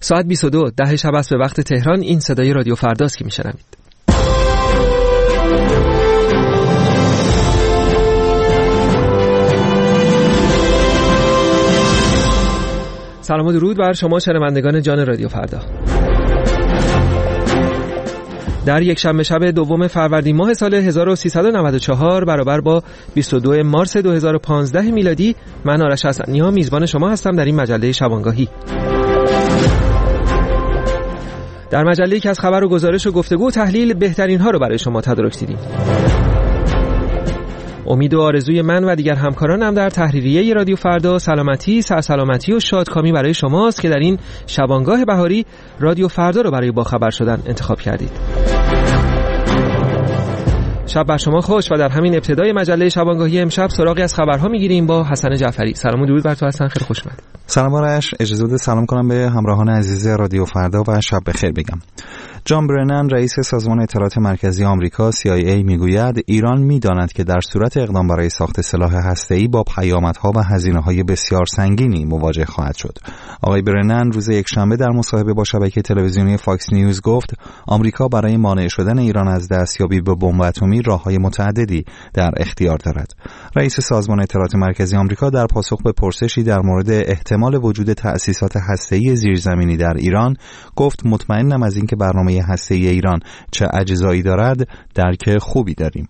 ساعت 22 ده شب است به وقت تهران. این صدای رادیو فرداست که میشنوید. سلام و درود بر شما شنوندگان جان رادیو فردا. در یک شنبه شب دوم فروردین ماه سال 1394 برابر با 22 مارس 2015 میلادی، من آرش حسنی‌ها میزبان شما هستم در این مجله شبانگاهی. در مجله‌ای که از خبر و گزارش و گفتگو و تحلیل بهترین ها رو برای شما تدارک دیدیم. امید و آرزوی من و دیگر همکارانم در تحریریه رادیو فردا سلامتی، سرسلامتی و شادکامی برای شماست که در این شبانگاه بهاری رادیو فردا رو برای باخبر شدن انتخاب کردید. شب بر شما خوش و در همین ابتدای مجله شبانگاهی امشب سراغی از خبرها میگیریم با حسن جعفری. سلام و درود بر تو حسن، خیلی خوش اومد. سلام آرش، اجازه بده سلام کنم به همراهان عزیز رادیو فردا و شب بخیر بگم. جان برنن رئیس سازمان اطلاعات مرکزی آمریکا CIA میگوید ایران میداند که در صورت اقدام برای ساخت سلاح هسته‌ای با پیامدها و هزینه‌های بسیار سنگینی مواجه خواهد شد. آقای برنن روز یکشنبه در مصاحبه با شبکه تلویزیونی فاکس نیوز گفت آمریکا برای مانع شدن ایران از دستیابی به بمب اتمی راه‌های متعددی در اختیار دارد. رئیس سازمان اطلاعات مرکزی آمریکا در پاسخ به پرسشی در مورد احتمال وجود تأسیسات هسته‌ای زیرزمینی در ایران گفت مطمئنم از اینکه برنامه هسته‌ای ایران چه اجزایی دارد درک خوبی داریم.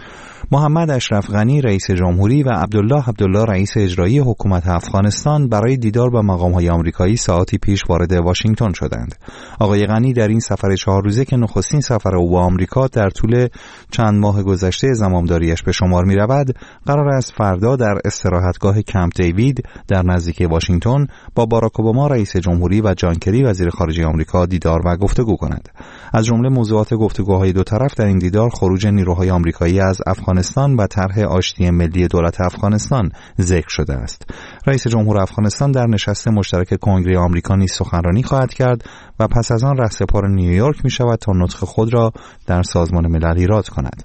محمد اشرف غنی رئیس جمهوری و عبدالله رئیس اجرایی حکومت افغانستان برای دیدار با مقام‌های آمریکایی ساعتی پیش وارد واشنگتن شدند. آقای غنی در این سفر 4 روزه که نخستین سفر او با آمریکا در طول چند ماه گذشته زمامداریش به شمار می‌رود، قرار است فردا در استراحتگاه کمپ دیوید در نزدیکی واشنگتن با باراک اوباما رئیس جمهوری و جان کری وزیر خارجه آمریکا دیدار و گفتگو کند. از جمله موضوعات گفتگوهای دو طرف در این دیدار خروج نیروهای آمریکایی از افغانستان و طرح آشتی ملی دولت افغانستان ذکر شده است. رئیس جمهور افغانستان در نشست مشترک کنگره آمریکا نیز سخنرانی خواهد کرد و پس از آن رهسپار نیویورک می شود تا نطق خود را در سازمان ملل ایراد کند.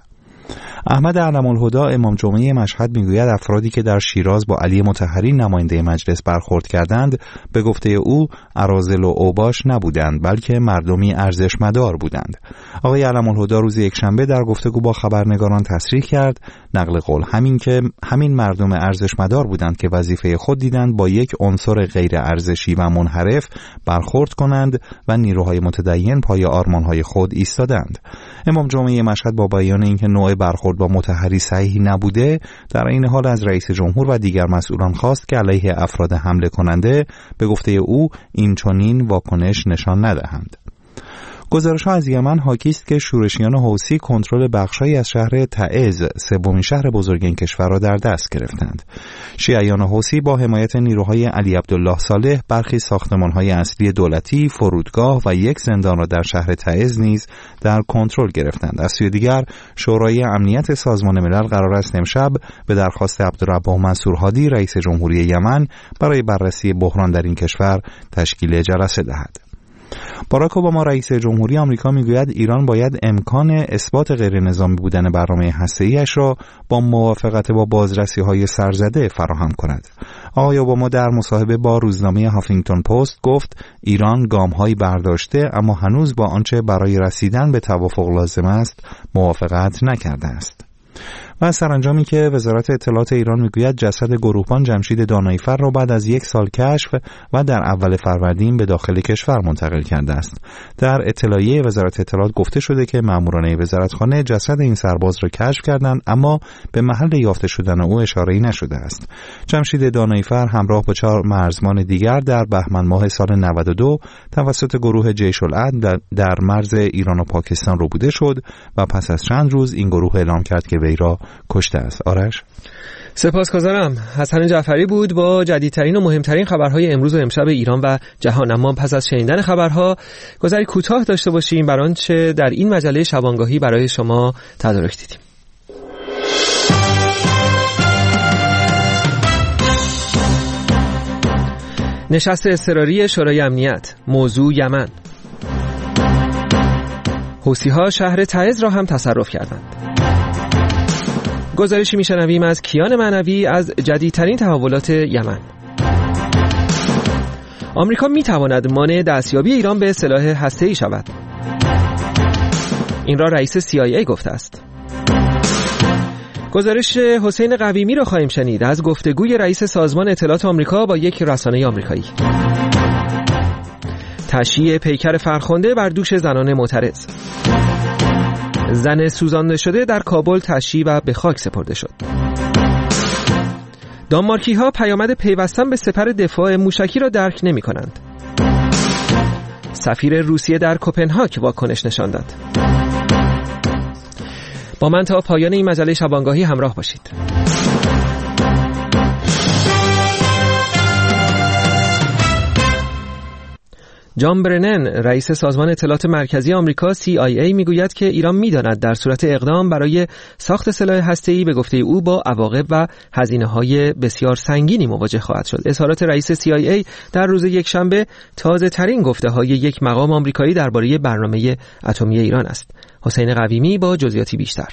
احمد علم‌الهدی امام جمعه مشهد میگوید افرادی که در شیراز با علی مطهری نماینده مجلس برخورد کردند به گفته او اراذل و اوباش نبودند بلکه مردمی ارزشمدار بودند. آقای علم‌الهدی روز یکشنبه در گفتگو با خبرنگاران تصریح کرد نقل قول همین مردم ارزشمدار بودند که وظیفه خود دیدند با یک عنصر غیر ارزشی و منحرف برخورد کنند و نیروهای متدین پای آرمانهای خود ایستادند. امام جمعه مشهد با بیان اینکه نوع برخورد با مطهری صحیح نبوده در این حال از رئیس جمهور و دیگر مسئولان خواست که علیه افراد حمله کننده به گفته او این چنین واکنش نشان ندهند. گزارش‌ها از یمن حاکی است که شورشیان حوثی کنترل بخش‌هایی از شهر تعز، سومین شهر بزرگ این کشور را در دست گرفتند. شیعیان حوثی با حمایت نیروهای علی عبدالله صالح برخی ساختمان‌های اصلی دولتی، فرودگاه و یک زندان را در شهر تعز نیز در کنترل گرفتند. از سوی دیگر شورای امنیت سازمان ملل قرار است امشب به درخواست عبدالرب منصور هادی رئیس جمهوری یمن برای بررسی بحران در این کشور تشکیل جلسه دهد. باراک اوباما رئیس جمهوری آمریکا میگوید ایران باید امکان اثبات غیر نظامی بودن برنامه هسته‌ایش را با موافقت با بازرسی‌های سرزده فراهم کند. آقای اوباما در مصاحبه با روزنامه هافینگتون پست گفت ایران گام‌هایی برداشته اما هنوز با آنچه برای رسیدن به توافق لازم است موافقت نکرده است. و سرانجامی که وزارت اطلاعات ایران میگوید جسد گروهبان جمشید داناییفر را بعد از 1 سال کشف و در اول فروردین به داخل کشور منتقل کرده است. در اطلاعیه وزارت اطلاعات گفته شده که ماموران وزارتخانه جسد این سرباز را کشف کردند اما به محل یافته شدن او اشاره‌ای نشده است. جمشید داناییفر همراه با 4 مرزبان دیگر در بهمن ماه سال 92 توسط گروه جیش العدل در مرز ایران و پاکستان ربوده شد و پس از چند روز این گروه اعلام کرد که وی را کشته است. آرش، سپاسگزارم. حسن جعفری بود با جدیدترین و مهمترین خبرهای امروز و امشب ایران و جهان. اما پس از شنیدن خبرها گذری کوتاه داشته باشیم بر آنچه در این مجله شبانگاهی برای شما تدارک دیدیم. نشست اضطراری شورای امنیت، موضوع یمن. حوثی‌ها شهر تعز را هم تصرف کردند. گزارشی میشنویم از کیان معنوی از جدیدترین تحولات یمن. آمریکا میتواند مانع دستیابی ایران به سلاح هسته‌ای شود. این را رئیس CIA گفته است. گزارش حسین قویمی را خواهیم شنید از گفتگوی رئیس سازمان اطلاعات آمریکا با یک رسانه آمریکایی. تشییع پیکر فرخنده بر دوش زنان معترض. زن سوزانده شده در کابل تشییع و به خاک سپرده شد. دانمارکی ها پیامد پیوستن به سپر دفاع موشکی را درک نمی کنند. سفیر روسیه در کوپنهاگ واکنش نشان داد. با من تا پایان این مجله شبانگاهی همراه باشید. جان برنن رئیس سازمان اطلاعات مرکزی آمریکا CIA میگوید که ایران می‌داند در صورت اقدام برای ساخت سلاح هسته‌ای به گفته او با عواقب و هزینه‌های بسیار سنگینی مواجه خواهد شد. اظهارات رئیس CIA در روز یکشنبه تازه‌ترین گفته‌های یک مقام آمریکایی درباره برنامه اتمی ایران است. حسین قویمی با جزئیاتی بیشتر.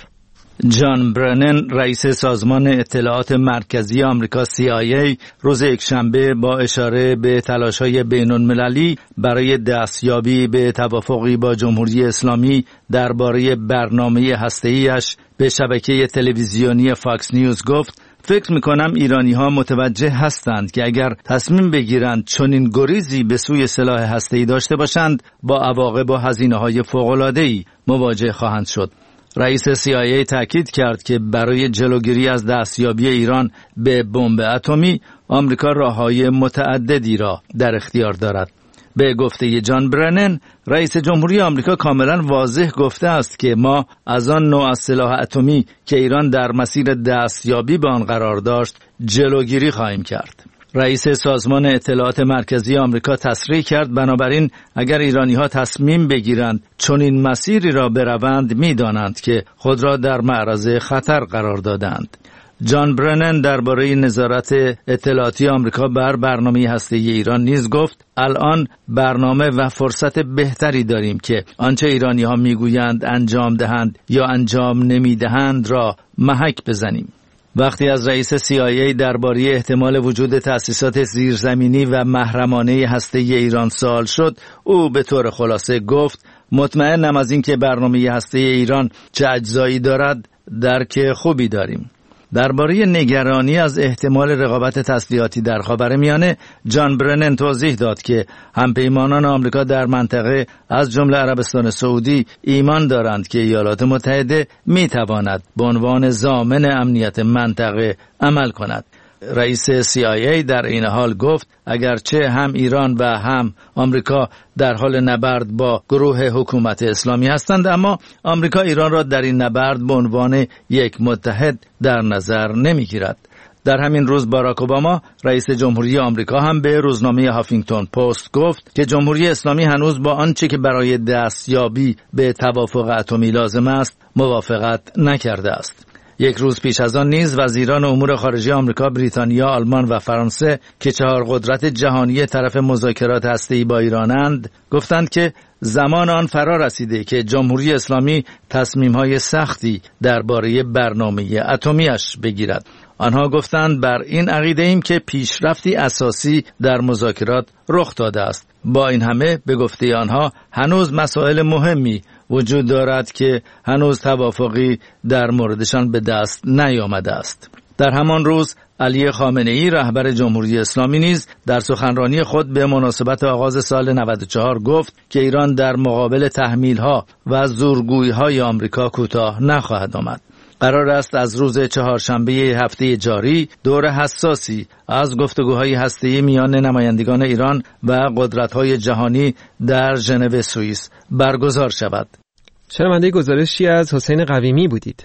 جان برنن رئیس سازمان اطلاعات مرکزی آمریکا CIA روز یکشنبه با اشاره به تلاش‌های بین‌المللی برای دستیابی به توافقی با جمهوری اسلامی درباره برنامه هسته‌ایش به شبکه تلویزیونی فاکس نیوز گفت: فکر می‌کنم ایرانی‌ها متوجه هستند که اگر تصمیم بگیرند چنین گریزی به سوی سلاح هسته‌ای داشته باشند با عواقب و هزینه‌های فوق‌العاده‌ای مواجه خواهند شد. رئیس CIA تاکید کرد که برای جلوگیری از دستیابی ایران به بمب اتمی آمریکا راه‌های متعددی را در اختیار دارد. به گفته جان برنن رئیس جمهوری آمریکا کاملا واضح گفته است که ما از آن نوع از سلاح اتمی که ایران در مسیر دستیابی به آن قرار داشت جلوگیری خواهیم کرد. رئیس سازمان اطلاعات مرکزی آمریکا تصریح کرد بنابراین اگر ایرانی‌ها تصمیم بگیرند چنین مسیری را بروند می‌دانند که خود را در معرض خطر قرار دادند. جان برنن درباره نظارت اطلاعاتی آمریکا بر برنامه هسته‌ای ایران نیز گفت: الان برنامه و فرصت بهتری داریم که آنچه ایرانی‌ها می‌گویند انجام دهند یا انجام نمی‌دهند را محک بزنیم. وقتی از رئیس CIA درباره احتمال وجود تأسیسات زیرزمینی و محرمانه هسته‌ای ایران سوال شد، او به طور خلاصه گفت: مطمئنم از اینکه برنامه هسته‌ای ایران چه اجزایی دارد درک خوبی داریم. درباره نگرانی از احتمال رقابت تسلیحاتی در خاورمیانه جان برنن توضیح داد که همپیمانان آمریکا در منطقه از جمله عربستان سعودی ایمان دارند که ایالات متحده میتواند به عنوان ضامن امنیت منطقه عمل کند. رئیس CIA در این حال گفت اگرچه هم ایران و هم آمریکا در حال نبرد با گروه حکومت اسلامی هستند، اما آمریکا ایران را در این نبرد به عنوان یک متحد در نظر نمی‌گیرد. در همین روز باراک اوباما رئیس جمهوری آمریکا هم به روزنامه هافینگتون پست گفت که جمهوری اسلامی هنوز با آنچه که برای دستیابی به توافق اتمی لازم است موافقت نکرده است. یک روز پیش از آن نیز وزیران امور خارجه آمریکا، بریتانیا، آلمان و فرانسه که چهار قدرت جهانی طرف مذاکرات هسته‌ای با ایرانند گفتند که زمان آن فرا رسیده که جمهوری اسلامی تصمیم‌های سختی درباره برنامه اتمی‌اش بگیرد. آنها گفتند بر این عقیده ایم که پیشرفتی اساسی در مذاکرات رخ داده است. با این همه به گفته آنها هنوز مسائل مهمی وجود دارد که هنوز توافقی در موردشان به دست نیامده است. در همان روز علی خامنه‌ای رهبر جمهوری اسلامی نیز در سخنرانی خود به مناسبت آغاز سال 94 گفت که ایران در مقابل تحمیل‌ها و زورگویی‌های آمریکا کوتاه نخواهد آمد. قرار است از روز چهارشنبه هفته جاری دور حساسی از گفتگوهای هسته‌ای میان نمایندگان ایران و قدرت‌های جهانی در ژنو سوئیس برگزار شود. شنونده گزارشی از حسین قویمی بودید.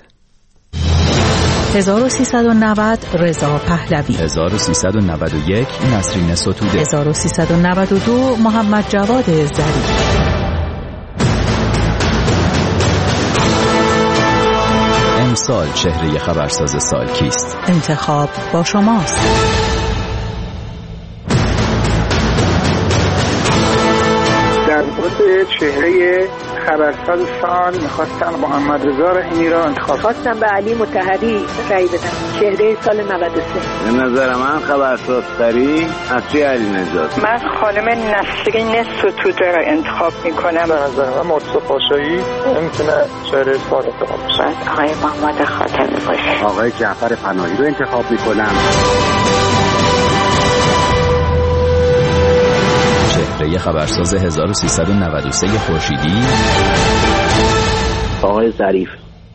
1390 رضا پهلوی، 1391 نسرین ستوده، 1392 محمد جواد ظریف. امسال چهره خبرساز سال کیست؟ انتخاب با شماست. در مورد چهره خبرساز سال میخواستم محمد رضا رحیمی را انتخاب. خواستم به علی مطهری رأی بدم، چهره سال 93. به نظر من خبرسازترین اصلی علی نجات. من خانم نسرین ستوده را انتخاب میکنم. به نظر من مرتضی پاشایی میتونه چهره سال انتخاب بشه. آقای محمد خاتمی باشه. آقای جعفر پناهی رو انتخاب میکنم. چهره خبرساز 1393 خورشیدی آقای ظریف.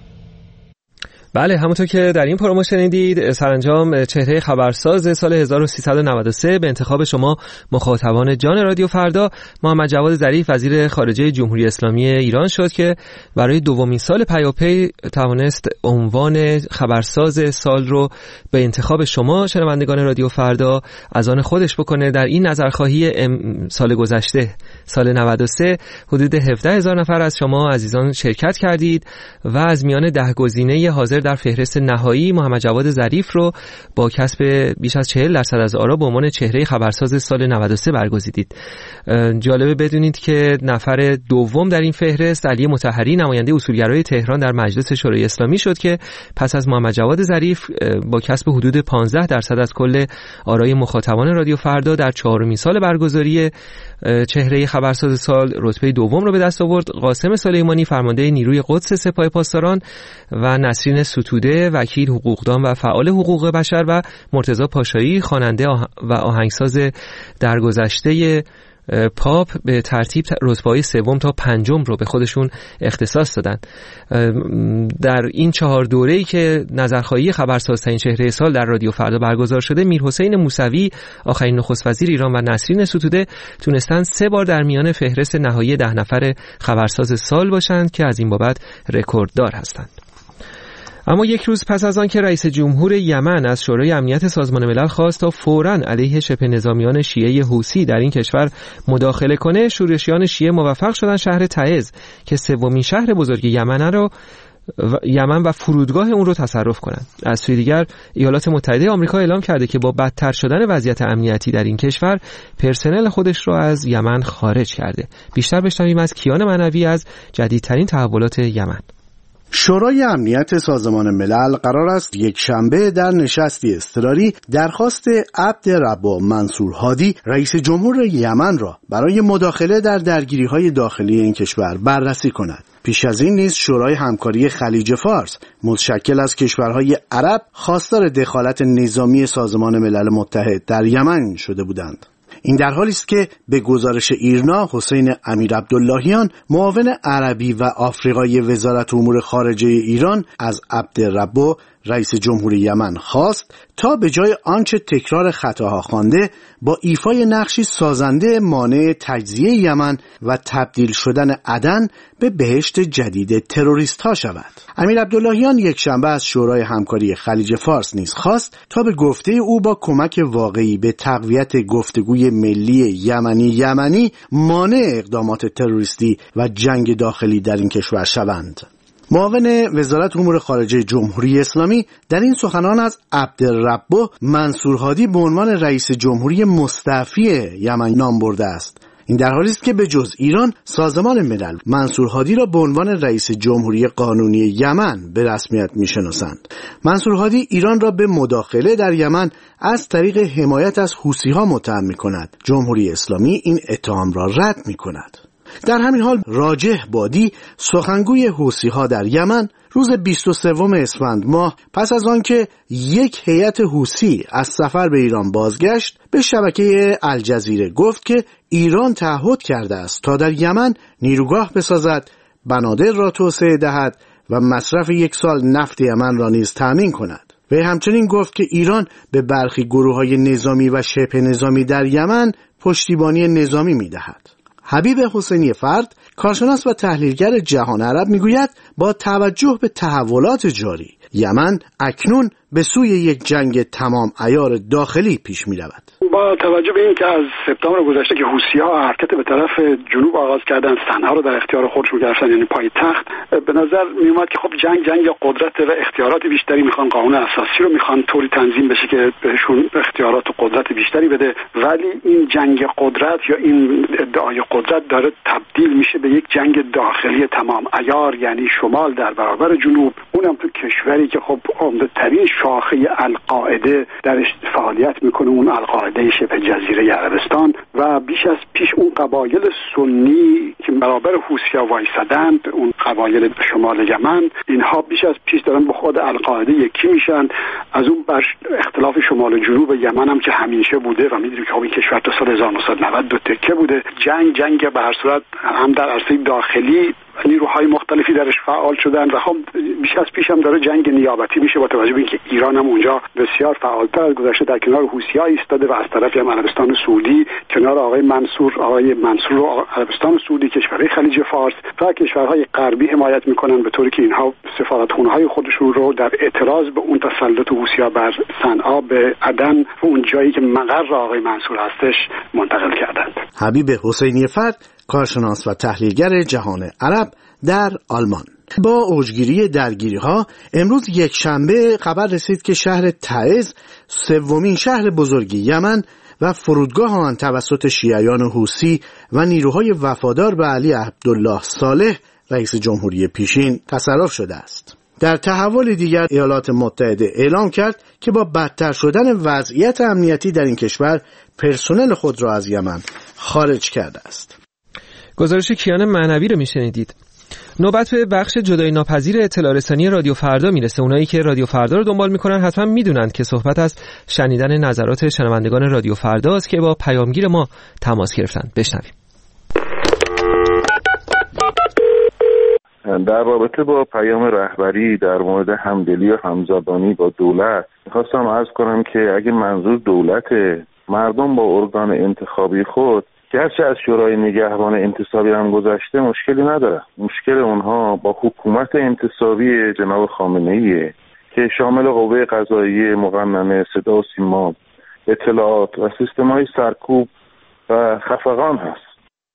بله، همونطور که در این پرومو شنیدید، سرانجام چهره خبرساز سال 1393 به انتخاب شما مخاطبان جان رادیو فردا محمد جواد ظریف وزیر خارجه جمهوری اسلامی ایران شد که برای دومین سال پیاپی توانست عنوان خبرساز سال رو به انتخاب شما شنوندگان رادیو فردا از آن خودش بکنه. در این نظرخواهی سال گذشته، سال 93، حدود 17,000 نفر از شما عزیزان شرکت کردید و از میان 10 گزینه حاضر در فهرست نهایی محمد جواد ظریف رو با کسب بیش از 40% از آرا به عنوان چهره خبرساز سال 93 برگزیدید. جالبه بدونید که نفر دوم در این فهرست علی مطهری، نماینده اصولگرای تهران در مجلس شورای اسلامی شد که پس از محمد جواد ظریف با کسب حدود 15% از کل آرای مخاطبان رادیو فردا در 4مین سال برگزاری چهره خبرساز سال رتبه دوم رو به دست آورد. قاسم سلیمانی، فرمانده نیروی قدس سپاه پاسداران، و نسرین ستوده، وکیل حقوقدان و فعال حقوق بشر، و مرتضی پاشایی، خواننده و آهنگساز درگذشته پاپ، به ترتیب رتبه‌های 3 تا 5 رو به خودشون اختصاص دادن. در این 4 دوره‌ای که نظرخواهی خبرسازترین چهره سال در رادیو فردا برگزار شده، میرحسین موسوی، آخرین نخست وزیر ایران، و نسرین ستوده تونستن 3 بار در میان فهرست نهایی 10 نفر خبرساز سال باشند که از این بابت رکورددار هستند. اما یک روز پس از آن که رئیس جمهور یمن از شورای امنیت سازمان ملل خواست تا فوراً علیه شبه نظامیان شیعه حوثی در این کشور مداخله کنه، شورشیان شیعه موفق شدن شهر تعز که 3مین شهر بزرگ یمن و فرودگاه اون رو تصرف کنند. از سوی دیگر ایالات متحده آمریکا اعلام کرده که با بدتر شدن وضعیت امنیتی در این کشور پرسنل خودش رو از یمن خارج کرده. بیشتر بشنویم از کیان معنوی از جدیدترین تحولات یمن. شورای امنیت سازمان ملل قرار است یک شنبه در نشستی اضطراری درخواست عبدالرب منصور هادی رئیس جمهور یمن را برای مداخله در درگیری‌های داخلی این کشور بررسی کند. پیش از این نیز شورای همکاری خلیج فارس متشکل از کشورهای عرب خواستار دخالت نظامی سازمان ملل متحد در یمن شده بودند. این در حالی است که به گزارش ایرنا، حسین امیرعبداللهیان، معاون عربی و آفریقایی وزارت امور خارجه ایران، از عبدالرب رئیس جمهور یمن خواست تا به جای آنچه تکرار خطاها خوانده با ایفای نقشی سازنده مانع تجزیه یمن و تبدیل شدن عدن به بهشت جدید تروریست ها شود. امیرعبداللهیان یک شنبه از شورای همکاری خلیج فارس نیز خواست تا به گفته او با کمک واقعی به تقویت گفتگوی ملی یمنی مانع اقدامات تروریستی و جنگ داخلی در این کشور شوند. معاون وزارت امور خارجه جمهوری اسلامی در این سخنان از عبدالرب منصور هادی به عنوان رئیس جمهوری مستعفی یمن نام برده است. این در حالی است که به جز ایران، سازمان ملل منصور هادی را به عنوان رئیس جمهوری قانونی یمن به رسمیت می‌شناسند. منصور هادی ایران را به مداخله در یمن از طریق حمایت از حوثی‌ها متهم می‌کند. جمهوری اسلامی این اتهام را رد می‌کند. در همین حال راجح بادی، سخنگوی حوثی‌ها در یمن، روز 23 اسفند ماه پس از آنکه یک هیئت حوثی از سفر به ایران بازگشت، به شبکه الجزیره گفت که ایران تعهد کرده است تا در یمن نیروگاه بسازد، بنادر را توسعه دهد و مصرف 1 سال نفت یمن را نیز تأمین کند. و همچنین گفت که ایران به برخی گروه‌های نظامی و شبه نظامی در یمن پشتیبانی نظامی می‌دهد. حبیب حسینی فرد، کارشناس و تحلیلگر جهان عرب، میگوید با توجه به تحولات جاری یمن اکنون به سوی یک جنگ تمام عیار داخلی پیش می رود. با توجه به اینکه از سپتامبر گذشته که حوثی‌ها حرکت به طرف جنوب آغاز کردن، صنعا رو در اختیار خودشون گرفتن، یعنی پایتخت، به نظر می اومد که خب جنگ قدرت و اختیارات بیشتری میخوان، قانون اساسی رو میخوان طوری تنظیم بشه که بهشون اختیارات و قدرت بیشتری بده. ولی این جنگ قدرت یا این ادعای قدرت داره تبدیل میشه به یک جنگ داخلی تمام عیار، یعنی شمال در برابر جنوب، اونم تو کشوری که خب عمده‌ترین شاخه القاعده درش فعالیت میکنه، اون القاعده شبه جزیره عربستان، و بیش از پیش اون قبایل سنی که برابر حوثی‌ها وایسادند، اون قبایل شمال یمن، اینها بیش از پیش دارن با خود القاعده یکی میشن. از اون بر اختلاف شمال و جنوب یمن هم که همیشه بوده و میدونید که این کشور تا سال 1992 تکه بوده. جنگ به هر صورت هم در عرصه داخلی نیروهای مختلفی درش فعال شدن و خب بیش از پیش هم داره جنگ نیابتی میشه، با توجه به اینکه ایران هم اونجا بسیار فعالتر از گذشته در کنار حوثی‌ها ایستاده و از طرفی هم عربستان سعودی کنار آقای منصور و عربستان سعودی، کشورهای خلیج فارس و کشورهای غربی حمایت میکنن، به طوری که اینها سفارتخونه‌های خودشون رو در اعتراض به اون تسلط حوثی‌ها بر صنعا به عدن و اون جایی که مقر آقای منصور هستش منتقل کردند. حبیب حسینی فرد، کارشناس و تحلیلگر جهان عرب در آلمان. با اوجگیری درگیری‌ها امروز یک شنبه خبر رسید که شهر تعز، سومین شهر بزرگ یمن و فرودگاه آن توسط شیعیان حوثی و نیروهای وفادار به علی عبدالله صالح رئیس جمهوری پیشین تصرف شده است. در تحول دیگر ایالات متحده اعلام کرد که با بدتر شدن وضعیت امنیتی در این کشور پرسنل خود را از یمن خارج کرده است. گزارش کیان معنوی رو میشنیدید. نوبت به بخش جدایی ناپذیر اطلاع رسانی رادیو فردا میرسه. اونایی که رادیو فردا رو دنبال میکنن حتما میدونند که صحبت از شنیدن نظرات شنوندگان رادیو فردا است که با پیامگیر ما تماس گرفتن. بشنویم. در رابطه با پیام رهبری در مورد همدلی و همزبانی با دولت میخواستم عرض کنم که اگه منظور دولت، مردم با ارگان انتخابی خود گرچه از شورای نگهبان انتصابی هم گذشته مشکلی نداره. مشکل اونها با حکومت انتصابی جناب خامنه‌ایه که شامل قوه قضاییه، مقننه، صدا و سیما، اطلاعات و سیستم‌های سرکوب و خفقان هست.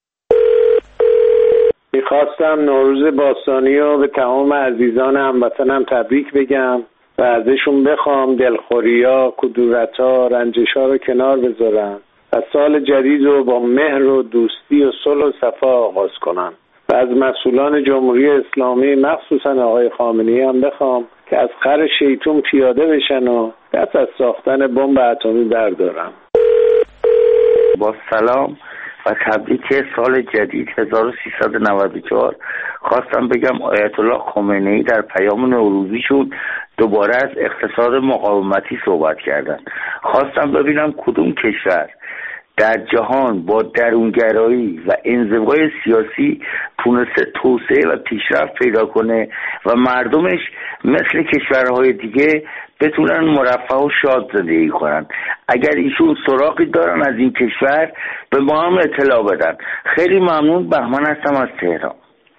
میخواستم نوروز باستانی رو به تمام عزیزان هموطنم تبریک بگم و ازشون بخوام دلخوریا، کدورتا، رنجشا رو کنار بذارن و سال جدید رو با مهر و دوستی و صلح و صفا آغاز کنن. و از مسئولان جمهوری اسلامی مخصوصا آقای خامنه‌ای هم بخوام که از خر شیطون پیاده بشن و دست از ساختن بمب اتمی بردارن. با سلام و تبریک سال جدید 1394 خواستم بگم آیت الله خمینی در پیام نوروزیشون دوباره از اقتصاد مقاومتی صحبت کردن. خواستم ببینم کدوم کشور در جهان با درونگرایی و انزوای سیاسی تونسته توسعه و پیشرفت پیدا کنه و مردمش مثل کشورهای دیگه بتونن مرفه و شاد زندگی کنن. اگر ایشون سراغی دارن از این کشور به ما هم اطلاع بدن. خیلی ممنون. بهمن هستم از تهران.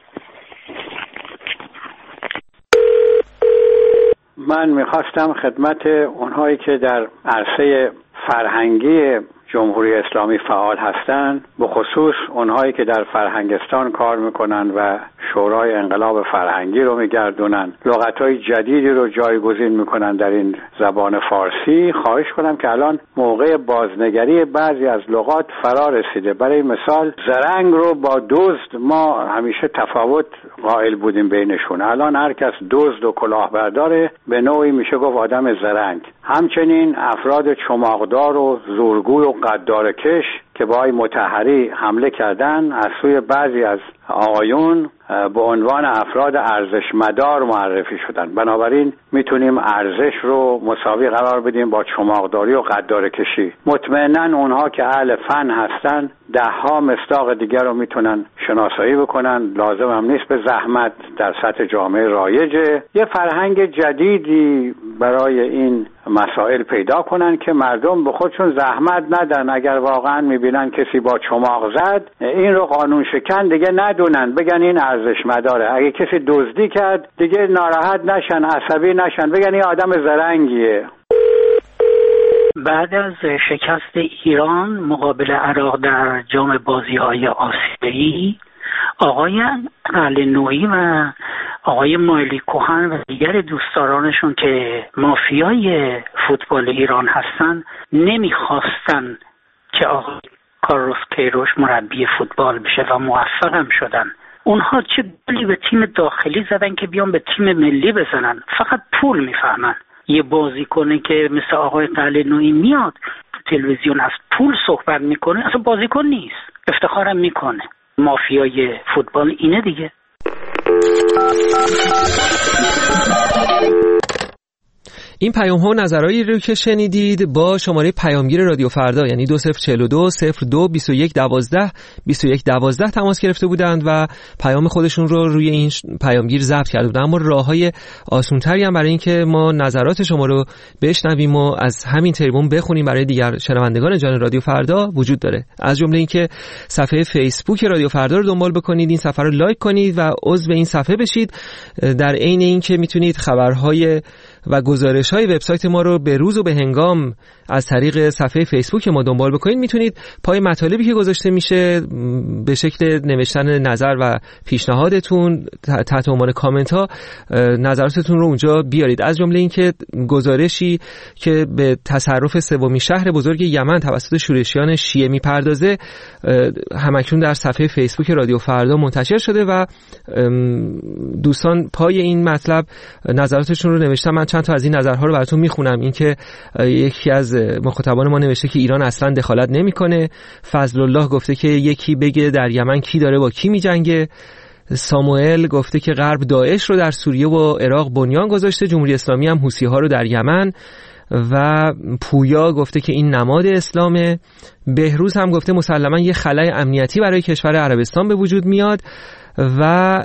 من میخواستم خدمت اونهایی که در عرصه فرهنگی جمهوری اسلامی فعال هستند، به خصوص اونهایی که در فرهنگستان کار میکنن و شورای انقلاب فرهنگی رو میگردونن، لغت‌های جدیدی رو جایگزین میکنن در این زبان فارسی، خواهش کنم که الان موقع بازنگری بعضی از لغات فرا رسیده. برای مثال زرنگ رو با دزد ما همیشه تفاوت قائل بودیم بینشون، الان هر کس دزد و کلاهبرداره به نوعی میشه گفت آدم زرنگ. همچنین افراد چماقدار و زورگوی و غدارکش که با مطهری حمله کردن از سوی بعضی از آقایون به عنوان افراد ارزشمدار معرفی شدن. بنابراین میتونیم ارزش رو مساوی قرار بدیم با چماقداری و غدارکشی. مطمئناً اونها که اهل فن هستن دهها مصداق دیگر رو میتونن شناسایی بکنن، لازم هم نیست به زحمت، در سطح جامعه رایجه. یه فرهنگ جدیدی برای این مسائل پیدا کنن که مردم به خودشون زحمت ندن. اگر واقعا میبینن کسی با چماق زد این رو قانون شکن دیگه ندونن، بگن این ارزش مداره. اگه کسی دزدی کرد دیگه ناراحت نشن، عصبی نشن، بگن این آدم زرنگیه. بعد از شکست ایران مقابل عراق در جام بازی‌های آسیایی، آقای قلعه‌نویی و آقای مایلی کوهن و دیگر دوستدارانشون که مافیای فوتبال ایران هستن نمیخواستن که آقای کارلوس کیروش مربی فوتبال بشه و موفقم شدن. اونها چه گلی به تیم داخلی زدن که بیان به تیم ملی بزنن، فقط پول میفهمن. یه بازیکنه که مثل آقای قلعه‌نویی میاد تو تلویزیون از پول صحبت میکنه، اصلا بازیکن نیست، افتخارم میکنه. مافیای فوتبال اینه دیگه. این پیام ها و نظرهایی رو که شنیدید با شماره پیامگیر رادیو فردا یعنی 2042 02 21 12 21 12 تماس گرفته بودند و پیام خودشون رو روی این پیامگیر ضبط کرده بودند. اما راههای آسان‌تری هم برای اینکه ما نظرات شما رو بشنویم و از همین تریبون بخونیم برای دیگر شنوندگان جان رادیو فردا وجود داره. از جمله اینکه صفحه فیسبوک رادیو فردا رو دنبال بکنید، این صفحه رو لایک کنید و عضو این صفحه بشید. در عین اینکه میتونید خبرهای و گزارش‌های وبسایت ما رو به روز و به هنگام از طریق صفحه فیسبوک ما دنبال بکنید. میتونید پای مطالبی که گذاشته میشه به شکل نوشتن نظر و پیشنهادتون تحت عنوان کامنت ها نظراتتون رو اونجا بیارید. از جمله اینکه گزارشی که به تصرف سومین شهر بزرگ یمن توسط شورشیان شیعه میپردازه همکنون در صفحه فیسبوک رادیو فردا منتشر شده و دوستان پای این مطلب نظراتشون رو نوشتن. من چند تا از این نظرها رو براتون میخونم. اینکه یکی از مخاطبان ما نوشته که ایران اصلا دخالت نمیکنه. فضل الله گفته که یکی بگه در یمن کی داره با کی میجنگه. ساموئل گفته که غرب داعش رو در سوریه و عراق بنیان گذاشته، جمهوری اسلامی هم حوثی ها رو در یمن. و پویا گفته که این نماد اسلامه. بهروز هم گفته مسلما یه خلأ امنیتی برای کشور عربستان به وجود میاد. و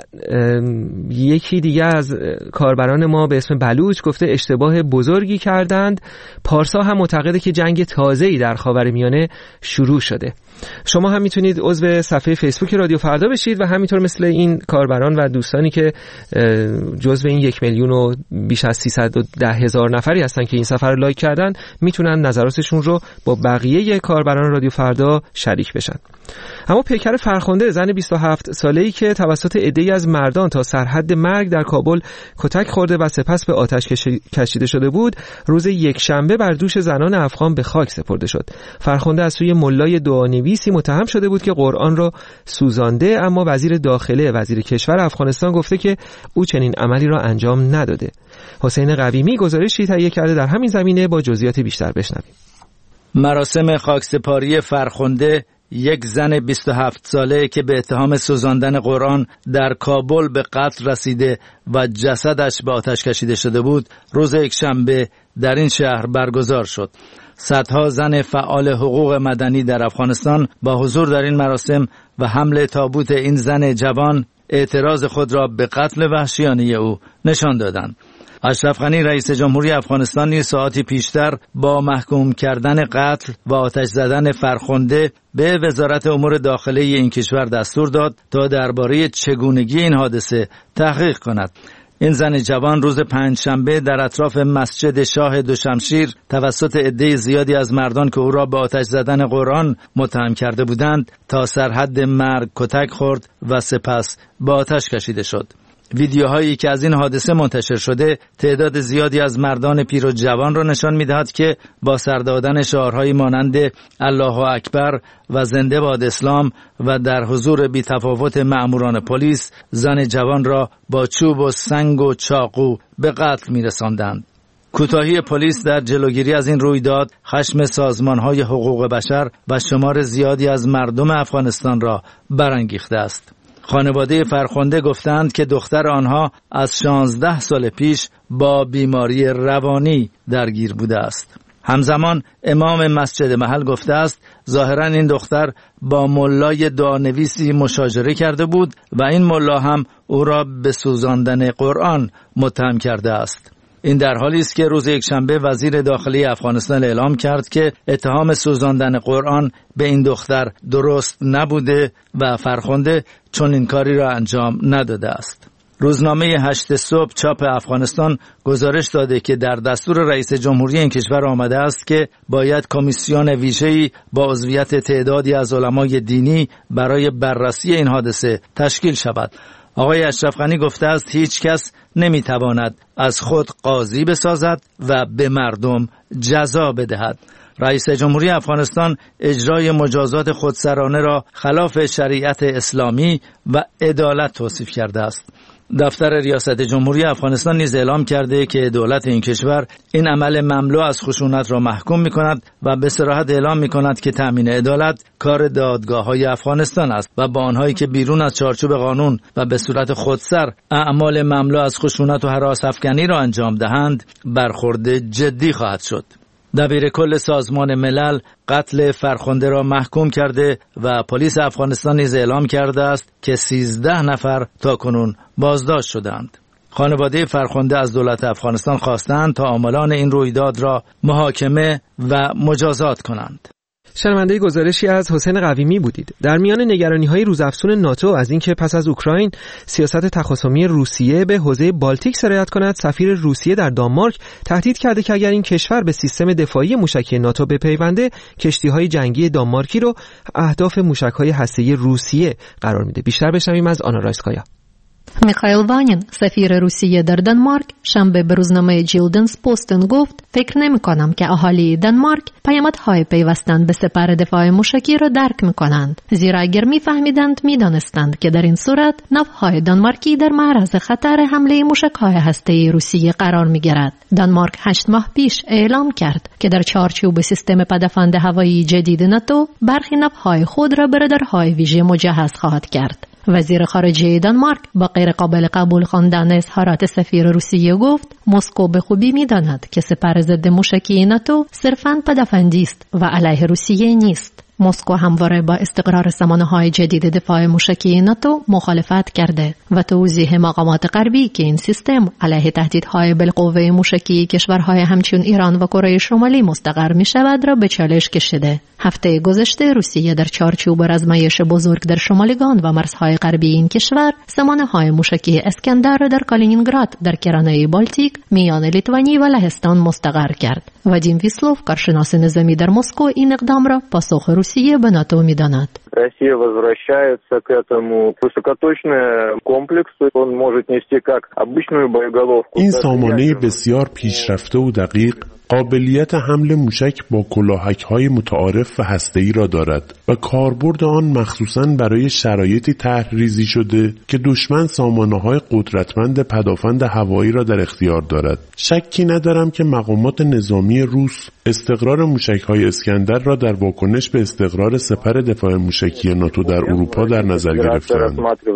یکی دیگه از کاربران ما به اسم بلوچ گفته اشتباه بزرگی کردند. پارسا هم معتقده که جنگ تازه‌ای در خاورمیانه شروع شده. شما هم میتونید عضو صفحه فیسبوک رادیو فردا بشید و همینطور مثل این کاربران و دوستانی که جزو این 1 میلیون و بیش از 310,000 نفری هستن که این صفحه رو لایک کردن میتونن نظراتشون رو با بقیه کاربران رادیو فردا شریک بشن. اما پیکر فرخنده زن 27 ساله‌ای که توسط عده‌ای از مردان تا سرحد مرگ در کابل کتک خورده و سپس به آتش کشیده شده بود، روز یکشنبه بر دوش زنان افغان به خاک سپرده شد. فرخنده از سوی ملای دعانویسی متهم شده بود که قرآن را سوزانده، اما وزیر داخله وزیر کشور افغانستان گفته که او چنین عملی را انجام نداده. حسین قویمی گزارشی تهیه کرده در همین زمینه، با جزئیات بیشتر بشنویم. مراسم خاکسپاری فرخنده، یک زن 27 ساله که به اتهام سوزاندن قرآن در کابل به قتل رسیده و جسدش به آتش کشیده شده بود، روز یکشنبه در این شهر برگزار شد. صدها زن فعال حقوق مدنی در افغانستان با حضور در این مراسم و حمل تابوت این زن جوان اعتراض خود را به قتل وحشیانه او نشان دادند. اشرف غنی رئیس جمهوری افغانستان نیز ساعتی پیشتر با محکوم کردن قتل و آتش زدن فرخنده به وزارت امور داخله این کشور دستور داد تا درباره چگونگی این حادثه تحقیق کند. این زن جوان روز پنجشنبه در اطراف مسجد شاه دوشمشیر توسط عده زیادی از مردان که او را به آتش زدن قرآن متهم کرده بودند تا سرحد مرگ کتک خورد و سپس به آتش کشیده شد. ویدیوهایی که از این حادثه منتشر شده تعداد زیادی از مردان پیر و جوان را نشان می‌دهد که با سر دادن شعارهایی مانند الله اکبر و زنده باد اسلام و در حضور بی‌تفاوت مأموران پلیس زن جوان را با چوب و سنگ و چاقو به قتل می‌رساندند. کوتاهی پلیس در جلوگیری از این رویداد خشم سازمان‌های حقوق بشر و شمار زیادی از مردم افغانستان را برانگیخته است. خانواده فرخنده گفتند که دختر آنها از 16 سال پیش با بیماری روانی درگیر بوده است. همزمان امام مسجد محل گفته است ظاهراً این دختر با ملای دعانویسی مشاجره کرده بود و این ملا هم او را به سوزاندن قرآن متهم کرده است. این در حالی است که روز یکشنبه وزیر داخلی افغانستان اعلام کرد که اتهام سوزاندن قرآن به این دختر درست نبوده و فرخنده چون این کاری را انجام نداده است. روزنامه 8 صبح چاپ افغانستان گزارش داده که در دستور رئیس جمهوری این کشور آمده است که باید کمیسیون ویژه‌ای با عضویت تعدادی از علمای دینی برای بررسی این حادثه تشکیل شود. آقای اشرف غنی گفته است هیچ کس نمیتواند از خود قاضی بسازد و به مردم جزا بدهد. رئیس جمهوری افغانستان اجرای مجازات خودسرانه را خلاف شریعت اسلامی و عدالت توصیف کرده است. دفتر ریاست جمهوری افغانستان نیز اعلام کرده که دولت این کشور این عمل مملو از خشونت را محکوم می‌کند و به صراحت اعلام می‌کند که تامین عدالت کار دادگاه‌های افغانستان است و با آنهایی که بیرون از چارچوب قانون و به صورت خودسر اعمال مملو از خشونت و هراس افکنی را انجام دهند برخورد جدی خواهد شد. دبیر کل سازمان ملل قتل فرخنده را محکوم کرده و پلیس افغانستان نیز اعلام کرده است که 13 نفر تاکنون بازداشت شدند. خانواده فرخنده از دولت افغانستان خواستند تا عاملان این رویداد را محاکمه و مجازات کنند. شنونده گزارشی از حسین قویمی بودید. در میان نگرانی‌های روزافزون ناتو از اینکه پس از اوکراین سیاست تخاصمی روسیه به حوزه بالتیک سرایت کند، سفیر روسیه در دانمارک تهدید کرده که اگر این کشور به سیستم دفاعی موشکی ناتو بپیونده، کشتی‌های جنگی دانمارکی رو اهداف موشک‌های هسته‌ای روسیه قرار میده. بیشتر بشنویم از آنا رایسکایا. میخائیل وانین سفیر روسیه در دانمارک شنبه به روزنامه جیلدنس پوستن گفت فکر نمی‌کنم که اهالی دانمارک پیامدهای پیوستن به سپر دفاع موشکی را درک می‌کنند، زیرا اگر می‌فهمیدند می‌دانستند که در این صورت ناوهای دانمارکی در معرض خطر حمله موشک‌های هسته‌ای روسیه قرار می‌گیرد. دانمارک 8 ماه پیش اعلام کرد که در چارچوب سیستم پدافند هوایی جدید ناتو برخی ناوهای خود را به رادارهای ویژه مجهز خواهد کرد. وزیر خارجه دانمارک با غیر قابل قبول خواندن اظهارات سفیر روسیه گفت مسکو به خوبی می‌داند که سپر ضد موشکی ناتو صرفاً پدافندی است و علیه روسیه نیست. مسکو همواره با استقرار سامانه‌های جدید دفاع موشکی ناتو مخالفت کرده و توضیح مقامات غربی که این سیستم علیه تهدیدهای بالقوه موشکی کشورهای همچون ایران و کره شمالی مستقر می‌شود را به چالش کشیده. هفته گذشته روسیه در چارچوب آزمایش بزرگ در شمالگان و مرزهای غربی این کشور سامانه‌های موشکی اسکندر را در کالینینگراد در کرانه بالتیک میان لیتوانی و لهستان مستقر کرد. وادیم ویسلوف کارشناس نظامی در مسکو این اقدام را پاسخ روسیه به ناتو می‌داند. Россия возвращается к этому высокоточный комплекс, он может нести как обычную боеголовку. این سامانه بسیار پیشرفته و دقیق قابلیت حمل موشک با کلاهک‌های متعارف و هسته‌ای را دارد و کاربرد آن مخصوصاً برای شرایطی طرح‌ریزی شده که دشمن سامانه‌های قدرتمند پدافند هوایی را در اختیار دارد. شکی ندارم که مقامات نظامی روس استقرار موشک‌های اسکندر را در واکنش به استقرار سپر دفاع موشکی ناتو در اروپا در نظر گرفتند.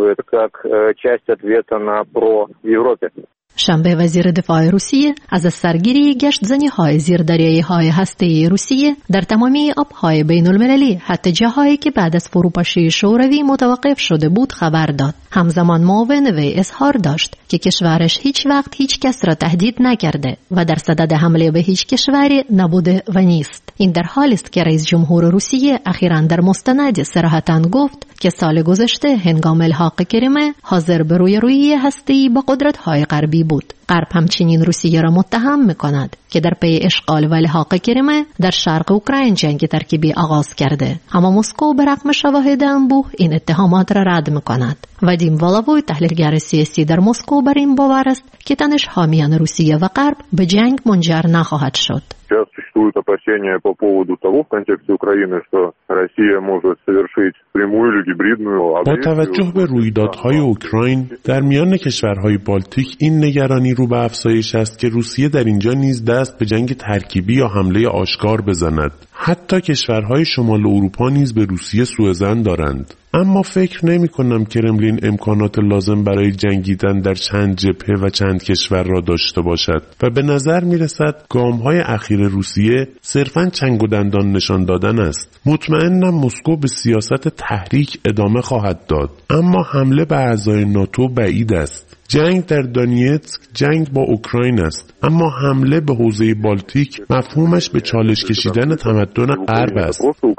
شنبه وزیر دفاع روسیه از سرگیری گشت‌زنی‌های زیردریایی‌های هسته‌ای روسیه در تمامی آب‌های بین‌المللی حتی جاهایی که بعد از فروپاشی شوروی متوقف شده بود خبر داد. همزمان معاون وی اظهار داشت که کشورش هیچ وقت هیچ کس را تهدید نکرده و در صدد حمله به هیچ کشوری نبوده و نیست. این در حالی است که رئیس جمهور روسیه اخیراً در مستند صراحتاً گفت که سال گذشته هنگام الحاق کریمه حاضر به رویارویی هسته‌ای با قدرت‌های غربی بود. غرب همچنین روسیه را متهم می‌کند که در پی اشغال و الحاق کریمه در شرق اوکراین جنگ ترکیبی آغاز کرده، اما مسکو به رغم شواهد انبوه این اتهامات را رد می‌کند. وادیم والووی تحلیلگر سیاسی در مسکو بر این باور است که تنش‌ها میان روسیه و غرب به جنگ منجر نخواهد شد. Сейчас существуют опасения по поводу того в контексте Украины, что Россия может совершить прямую или гибридную агрессию. با توجه به رویدادهای اوکراین در میان کشورهای بالتیک این نگرانی رو به افزایش است که روسیه در اینجا نیز دست به جنگ ترکیبی یا حمله آشکار بزند. حتی کشورهای شمال اروپا نیز به روسیه سوءظن دارند. اما فکر نمی کنم کرملین امکانات لازم برای جنگیدن در چند جبهه و چند کشور را داشته باشد و به نظر می رسد گام‌های اخیر روسیه صرفاً چنگ و دندان نشان دادن است. مطمئنم مسکو به سیاست تحریک ادامه خواهد داد، اما حمله به اعضای ناتو بعید است. جنگ در دونیتسک جنگ با اوکراین است، اما حمله به حوزه بالتیک مفهومش به چالش کشیدن تمدن غرب است.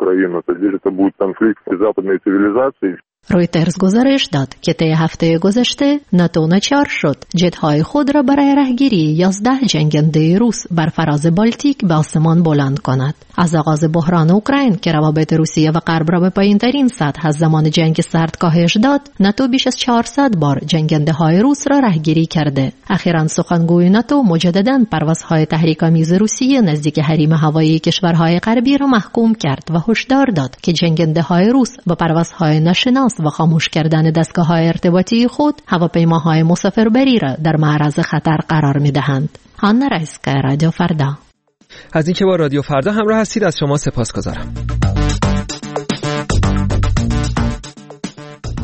رویترز گزارش داد که طی هفته گذشته ناتو ناچار شد جت‌های خود را برای رهگیری 11 جنگنده روس بر فراز بالتیک به آسمان بلند کند. از آغاز بحران اوکراین که روابط روسیه و غرب را به پایین‌ترین سطح از زمان جنگ سرد کاهش داد، ناتو بیش از 400 بار جنگنده‌های روس را رهگیری کرده. اخیراً سخنگوی ناتو مجدداً پروازهای تحریک‌آمیز روسیه نزدیک حریم هوایی کشورهای غربی را محکوم کرد و هشدار داد که جنگنده‌های روس با پروازهای ناشناس و خاموش کردن دستگاه‌های ارتباطی خود هواپیماهای مسافربری را در معرض خطر قرار می‌دهند. هانا رایسکا، رادیو فردا. از اینکه با رادیو فردا همراه هستید از شما سپاسگزارم.